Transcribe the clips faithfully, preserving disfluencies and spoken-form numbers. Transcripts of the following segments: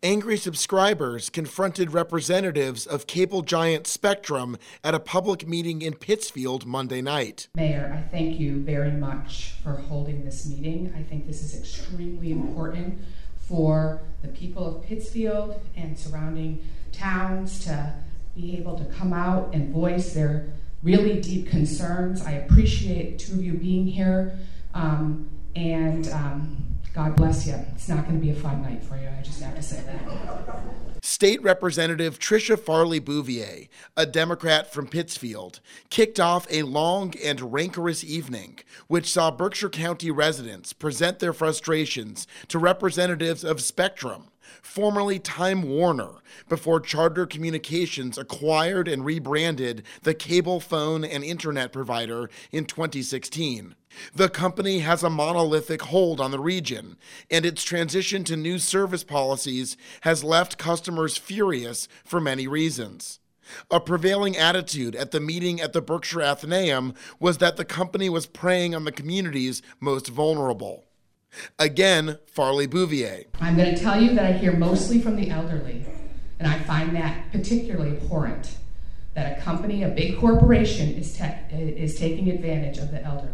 Angry subscribers confronted representatives of cable giant Spectrum at a public meeting in Pittsfield Monday night. Mayor, I thank you very much for holding this meeting. I think this is extremely important for the people of Pittsfield and surrounding towns to be able to come out and voice their really deep concerns. I appreciate two of you being here, um, and um, God bless you. It's not going to be a fun night for you. I just have to say that. State Representative Tricia Farley Bouvier, a Democrat from Pittsfield, kicked off a long and rancorous evening, which saw Berkshire County residents present their frustrations to representatives of Spectrum, formerly Time Warner, before Charter Communications acquired and rebranded the cable, phone, and internet provider in twenty sixteen. The company has a monolithic hold on the region, and its transition to new service policies has left customers furious for many reasons. A prevailing attitude at the meeting at the Berkshire Athenaeum was that the company was preying on the community's most vulnerable. Again, Farley Bouvier. I'm going to tell you that I hear mostly from the elderly, and I find that particularly abhorrent, that a company, a big corporation, is, te- is taking advantage of the elderly.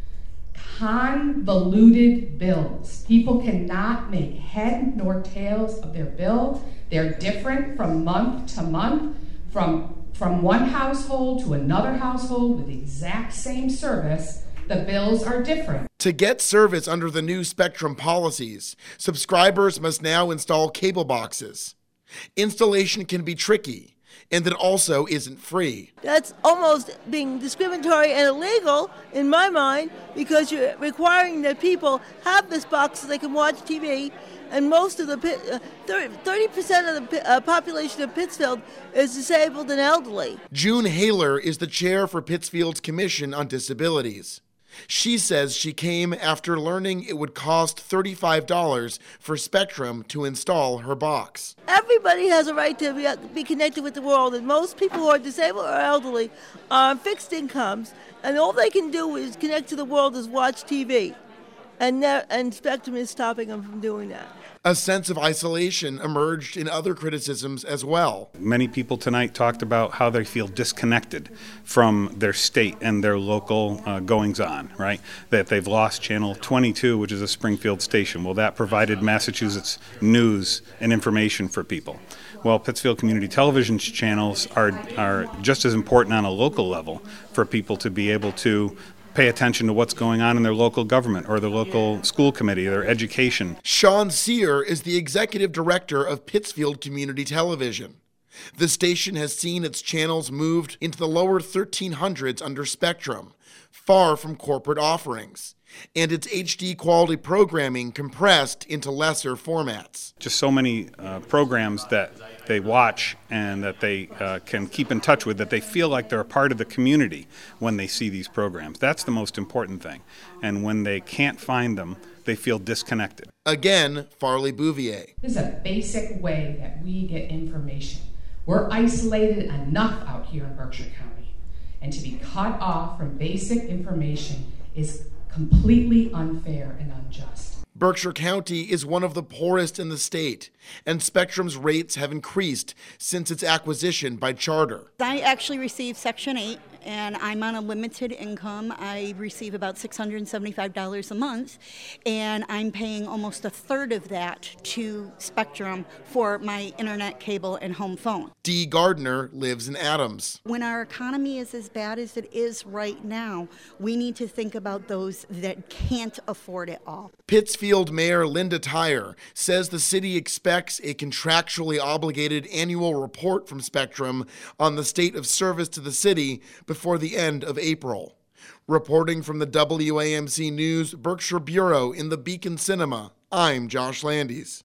Convoluted bills. People cannot make head nor tails of their bill. They're different from month to month, from, from one household to another household with the exact same service. The bills are different. To get service under the new Spectrum policies, subscribers must now install cable boxes. Installation can be tricky, and it also isn't free. That's almost being discriminatory and illegal in my mind, because you're requiring that people have this box so they can watch T V, and most of the uh, thirty percent of the uh, population of Pittsfield is disabled and elderly. June Haler is the chair for Pittsfield's Commission on Disabilities. She says she came after learning it would cost thirty-five dollars for Spectrum to install her box. Everybody has a right to be, be connected with the world, and most people who are disabled or elderly are on fixed incomes, and all they can do is connect to the world is watch T V. And, and Spectrum is stopping them from doing that. A sense of isolation emerged in other criticisms as well. Many people tonight talked about how they feel disconnected from their state and their local uh, goings-on, right? That they've lost Channel twenty-two, which is a Springfield station. Well, that provided Massachusetts news and information for people. Well, Pittsfield Community Television's channels are, are just as important on a local level for people to be able to pay attention to what's going on in their local government or their local school committee, their education. Sean Sear is the executive director of Pittsfield Community Television. The station has seen its channels moved into the lower thirteen hundreds under Spectrum, far from corporate offerings, and its H D quality programming compressed into lesser formats. Just so many uh, programs that they watch and that they uh, can keep in touch with, that they feel like they're a part of the community when they see these programs. That's the most important thing. And when they can't find them, they feel disconnected. Again, Farley Bouvier. This is a basic way that we get information. We're isolated enough out here in Berkshire County, and to be cut off from basic information is completely unfair and unjust. Berkshire County is one of the poorest in the state, and Spectrum's rates have increased since its acquisition by Charter. I actually receive Section eight, and I'm on a limited income. I receive about six hundred seventy-five dollars a month, and I'm paying almost a third of that to Spectrum for my internet, cable, and home phone. Dee Gardner lives in Adams. When our economy is as bad as it is right now, we need to think about those that can't afford it all. Pittsfield Mayor Linda Tyre says the city expects a contractually obligated annual report from Spectrum on the state of service to the city before the end of April. Reporting from the W A M C News Berkshire Bureau in the Beacon Cinema, I'm Josh Landis.